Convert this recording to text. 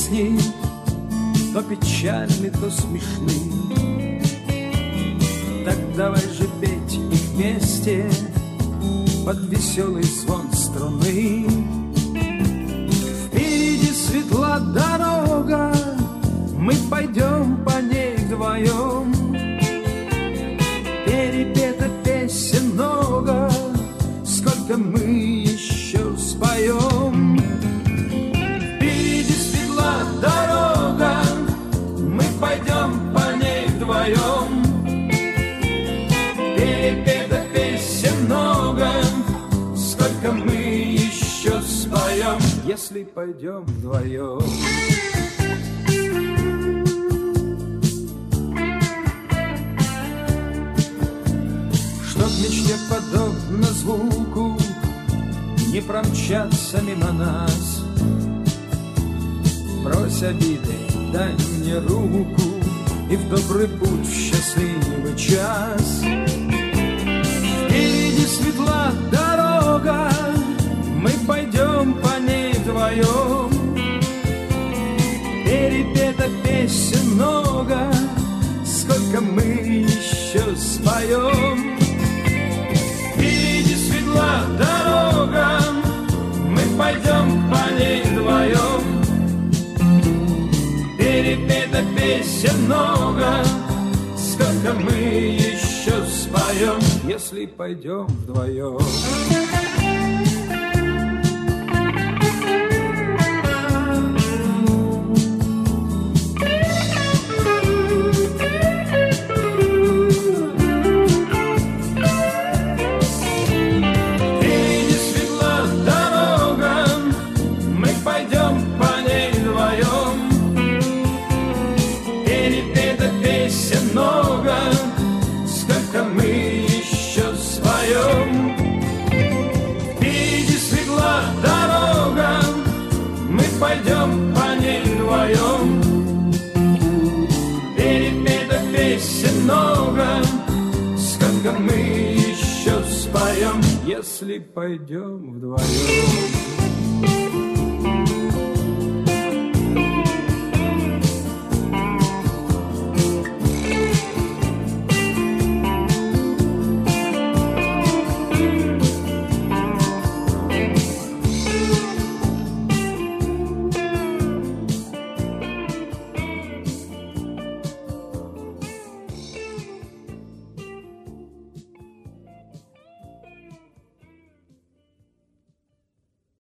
песни, то печальны, то смешны. Так давай же петь их вместе под веселый звон струны. Впереди светла дорога, мы пойдем по ней вдвоем. Перепета песен много, сколько мы еще споем. Впереди светла дорога, мы пойдем по ней вдвоем. Перепета песен много, сколько мы еще споем, если пойдем вдвоем. Чтоб мечте подобно звуку не промчаться мимо нас, брось обиды, дай мне руку и в добрый путь, в счастливый час. Впереди светла дорога, мы пойдем по ней вдвоем. Перепета песен много, сколько мы еще споем. Впереди светла дорога, мы пойдем по ней вдвоем. Перепета песен много, сколько мы еще споем, если пойдем вдвоем. Пойдем по ней вдвоем. Перепета песен много, сколько мы еще споем, если пойдем вдвоем.